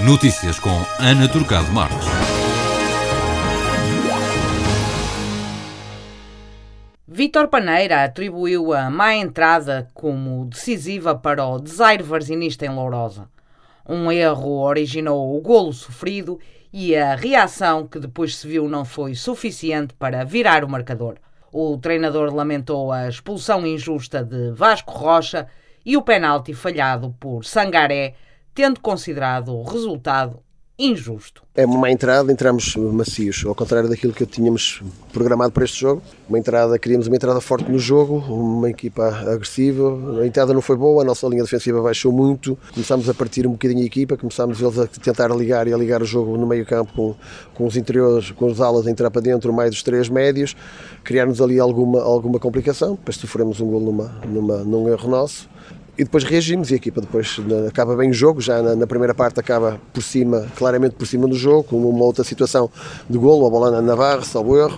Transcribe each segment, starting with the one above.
Notícias com Ana Turcado Marques. Vítor Paneira atribuiu a má entrada como decisiva para o desaire varzinista em Lourosa. Um erro originou o golo sofrido e a reação que depois se viu não foi suficiente para virar o marcador. O treinador lamentou a expulsão injusta de Vasco Rocha e o penalti falhado por Sangaré, tendo considerado o resultado injusto. É uma má entrada, entramos macios, ao contrário daquilo que tínhamos programado para este jogo. Queríamos uma entrada forte no jogo, uma equipa agressiva. A entrada não foi boa, a nossa linha defensiva baixou muito. Começámos a partir um bocadinho a equipa, começámos eles a tentar ligar e a ligar o jogo no meio campo com os interiores, com os alas a entrar para dentro, no meio dos três médios. Criar-nos ali alguma complicação, depois sofremos um golo num erro nosso. E depois reagimos e a equipa depois acaba bem o jogo, já na primeira parte acaba claramente por cima do jogo, com uma outra situação de golo, a bola na barra, salvo erro.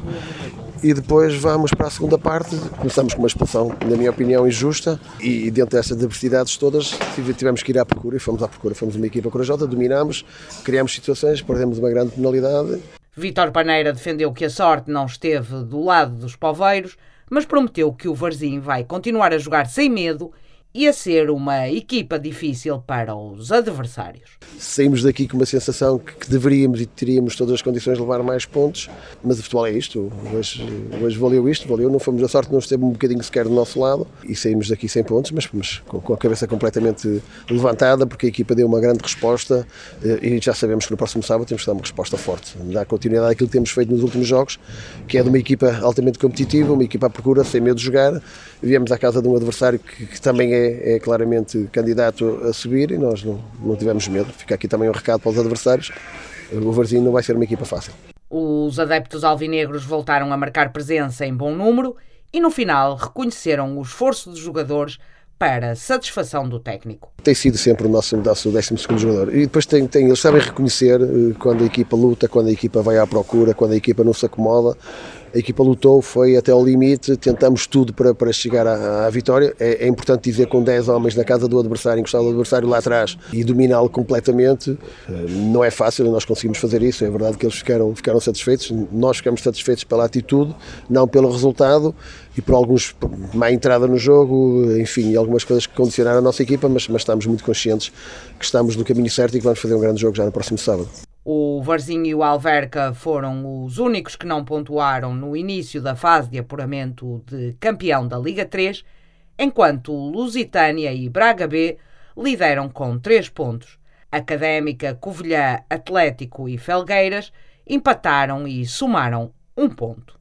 E depois vamos para a segunda parte, começamos com uma expulsão, na minha opinião, injusta, e dentro destas adversidades todas tivemos que ir à procura e fomos à procura. Fomos uma equipa corajosa, dominámos, criámos situações, perdemos uma grande penalidade. Vítor Paneira defendeu que a sorte não esteve do lado dos poveiros, mas prometeu que o Varzim vai continuar a jogar sem medo e a ser uma equipa difícil para os adversários. Saímos daqui com uma sensação que deveríamos e teríamos todas as condições de levar mais pontos, mas o futebol é isto, hoje valeu, não fomos a sorte, não esteve um bocadinho sequer do nosso lado e saímos daqui sem pontos, mas com a cabeça completamente levantada, porque a equipa deu uma grande resposta e já sabemos que no próximo sábado temos que dar uma resposta forte, dar continuidade àquilo que temos feito nos últimos jogos, que é de uma equipa altamente competitiva, uma equipa à procura, sem medo de jogar. Viemos à casa de um adversário que também é claramente candidato a subir e nós não tivemos medo. Fica aqui também um recado para os adversários. O Varzim não vai ser uma equipa fácil. Os adeptos alvinegros voltaram a marcar presença em bom número e no final reconheceram o esforço dos jogadores para a satisfação do técnico. Tem sido sempre o nosso 12º jogador. E depois eles sabem reconhecer quando a equipa luta, quando a equipa vai à procura, quando a equipa não se acomoda. A equipa lutou, foi até ao limite, tentamos tudo para chegar à vitória. É importante dizer que com 10 homens na casa do adversário, encostar o adversário lá atrás e dominá-lo completamente, não é fácil e nós conseguimos fazer isso. É verdade que eles ficaram satisfeitos, nós ficamos satisfeitos pela atitude, não pelo resultado e por alguns má entrada no jogo, enfim, e algumas coisas que condicionaram a nossa equipa, mas estamos muito conscientes que estamos no caminho certo e que vamos fazer um grande jogo já no próximo sábado. O Varzim e o Alverca foram os únicos que não pontuaram no início da fase de apuramento de campeão da Liga 3, enquanto Lusitânia e Braga B lideram com 3 pontos. Académica, Covilhã, Atlético e Felgueiras empataram e somaram 1 ponto.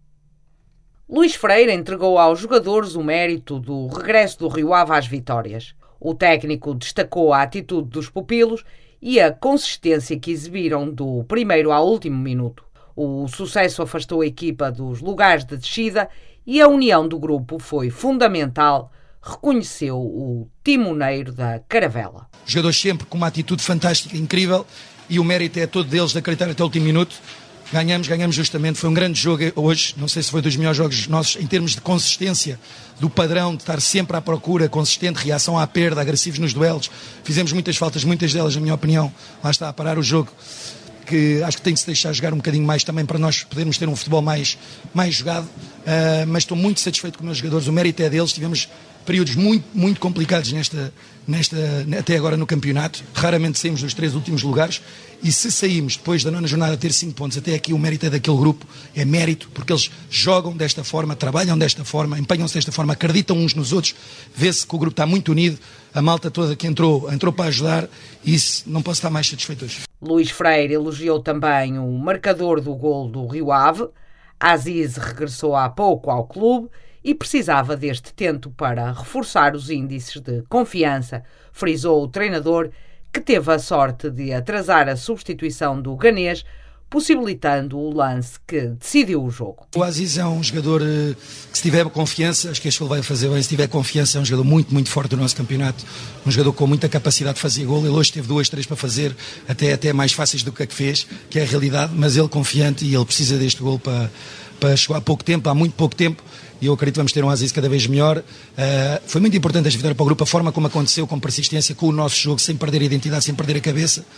Luís Freire entregou aos jogadores o mérito do regresso do Rio Ave às vitórias. O técnico destacou a atitude dos pupilos e a consistência que exibiram do primeiro ao último minuto. O sucesso afastou a equipa dos lugares de descida e a união do grupo foi fundamental, reconheceu o timoneiro da Caravela. Os jogadores sempre com uma atitude fantástica, incrível, e o mérito é todo deles de acreditar até o último minuto. Ganhamos justamente, foi um grande jogo hoje, não sei se foi dos melhores jogos nossos, em termos de consistência, do padrão de estar sempre à procura, consistente, reação à perda, agressivos nos duelos. Fizemos muitas faltas, muitas delas, na minha opinião, lá está a parar o jogo, que acho que tem que se deixar jogar um bocadinho mais também para nós podermos ter um futebol mais jogado, mas estou muito satisfeito com os meus jogadores, o mérito é deles, tivemos períodos muito complicados até agora no campeonato, raramente saímos dos 3 últimos lugares, e se saímos depois da 9ª jornada a ter 5 pontos, até aqui o mérito é daquele grupo, é mérito, porque eles jogam desta forma, trabalham desta forma, empenham-se desta forma, acreditam uns nos outros, vê-se que o grupo está muito unido, a malta toda que entrou para ajudar, e isso não posso estar mais satisfeito hoje. Luís Freire elogiou também o marcador do golo do Rio Ave. Aziz regressou há pouco ao clube e precisava deste tento para reforçar os índices de confiança, frisou o treinador, que teve a sorte de atrasar a substituição do ganês, possibilitando o lance que decidiu o jogo. O Aziz é um jogador que, se tiver confiança, acho que este ele vai fazer bem, se tiver confiança, é um jogador muito forte do nosso campeonato, um jogador com muita capacidade de fazer gol. Ele hoje teve 2, 3 para fazer, até mais fáceis do que a que fez, que é a realidade, mas ele confiante e ele precisa deste gol para chegar há muito pouco tempo, e eu acredito que vamos ter um Aziz cada vez melhor. Foi muito importante esta vitória para o grupo, a forma como aconteceu, com persistência, com o nosso jogo, sem perder a identidade, sem perder a cabeça.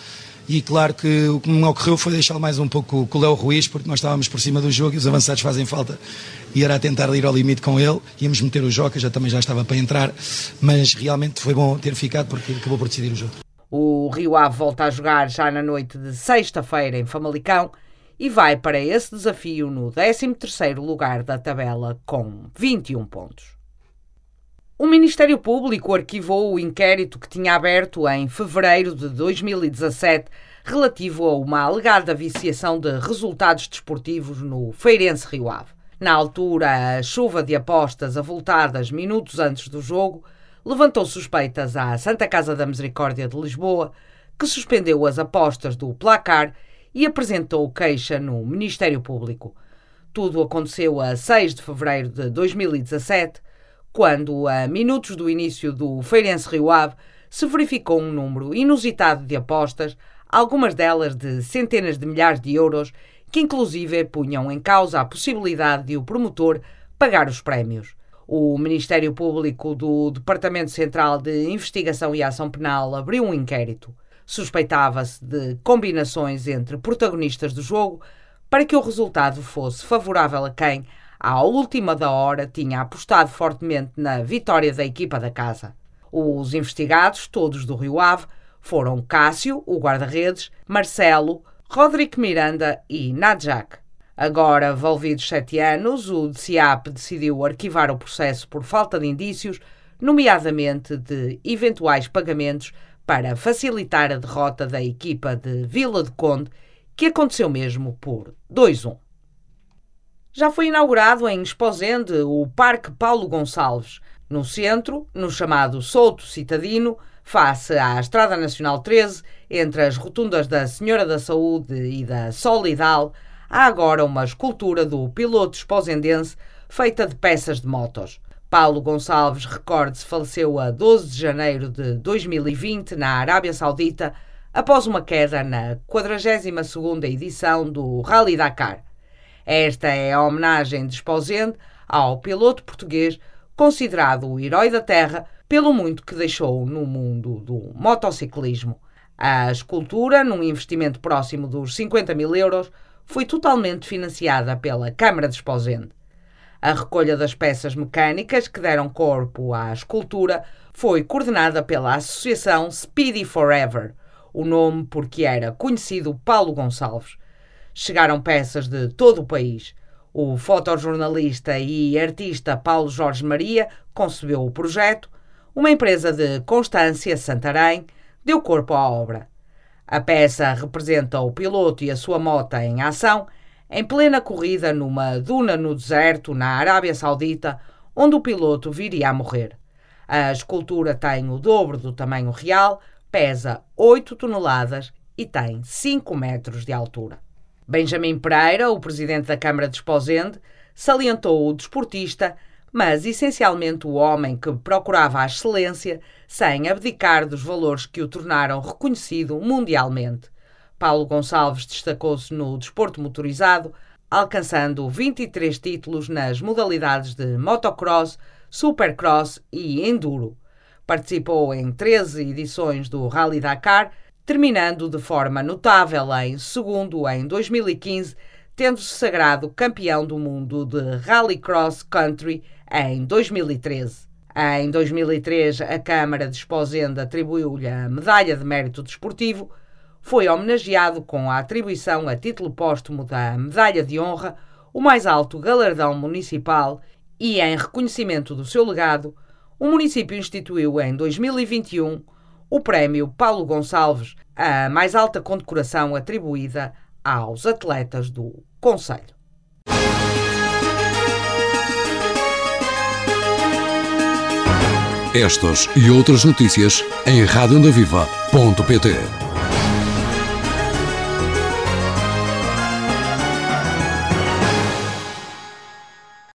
E claro que o que me ocorreu foi deixá-lo mais um pouco com o Léo Ruiz, porque nós estávamos por cima do jogo e os avançados fazem falta. E era a tentar ir ao limite com ele, íamos meter o Joca, também já estava para entrar, mas realmente foi bom ter ficado porque acabou por decidir o jogo. O Rio Ave volta a jogar já na noite de sexta-feira em Famalicão e vai para esse desafio no 13º lugar da tabela com 21 pontos. O Ministério Público arquivou o inquérito que tinha aberto em fevereiro de 2017 relativo a uma alegada viciação de resultados desportivos no Feirense Rio Ave. Na altura, a chuva de apostas avultadas minutos antes do jogo levantou suspeitas à Santa Casa da Misericórdia de Lisboa, que suspendeu as apostas do placar e apresentou queixa no Ministério Público. Tudo aconteceu a 6 de fevereiro de 2017, quando, a minutos do início do Feirense Rio Ave, se verificou um número inusitado de apostas, algumas delas de centenas de milhares de euros, que inclusive punham em causa a possibilidade de o promotor pagar os prémios. O Ministério Público do Departamento Central de Investigação e Ação Penal abriu um inquérito. Suspeitava-se de combinações entre protagonistas do jogo para que o resultado fosse favorável a quem, à última da hora, tinha apostado fortemente na vitória da equipa da casa. Os investigados, todos do Rio Ave, foram Cássio, o guarda-redes, Marcelo, Rodrigo Miranda e Nadjak. Agora, envolvidos 7 anos, o DCAP decidiu arquivar o processo por falta de indícios, nomeadamente de eventuais pagamentos para facilitar a derrota da equipa de Vila do Conde, que aconteceu mesmo por 2-1. Já foi inaugurado em Esposende o Parque Paulo Gonçalves, no centro, no chamado Souto Citadino, face à Estrada Nacional 13, entre as rotundas da Senhora da Saúde e da Solidal, há agora uma escultura do piloto esposendense feita de peças de motos. Paulo Gonçalves, recorde-se, faleceu a 12 de janeiro de 2020 na Arábia Saudita após uma queda na 42ª edição do Rally Dakar. Esta é a homenagem de Esposende ao piloto português considerado o herói da terra pelo muito que deixou no mundo do motociclismo. A escultura, num investimento próximo dos 50 mil euros, foi totalmente financiada pela Câmara de Esposende. A recolha das peças mecânicas que deram corpo à escultura foi coordenada pela Associação Speedy Forever, o nome porque era conhecido Paulo Gonçalves. Chegaram peças de todo o país. O fotojornalista e artista Paulo Jorge Maria concebeu o projeto. Uma empresa de Constância, Santarém, deu corpo à obra. A peça representa o piloto e a sua moto em ação, em plena corrida numa duna no deserto, na Arábia Saudita, onde o piloto viria a morrer. A escultura tem o dobro do tamanho real, pesa 8 toneladas e tem 5 metros de altura. Benjamin Pereira, o presidente da Câmara de Esposende, salientou o desportista, mas essencialmente o homem que procurava a excelência sem abdicar dos valores que o tornaram reconhecido mundialmente. Paulo Gonçalves destacou-se no desporto motorizado, alcançando 23 títulos nas modalidades de motocross, supercross e enduro. Participou em 13 edições do Rally Dakar, terminando de forma notável em segundo em 2015, tendo-se sagrado campeão do mundo de Rally Cross Country em 2013. Em 2003, a Câmara de Esposende atribuiu-lhe a Medalha de Mérito Desportivo, foi homenageado com a atribuição a título póstumo da Medalha de Honra, o mais alto galardão municipal, e em reconhecimento do seu legado, o município instituiu em 2021 o Prémio Paulo Gonçalves, a mais alta condecoração atribuída aos atletas do concelho. Estas e outras notícias em radioondaviva.pt.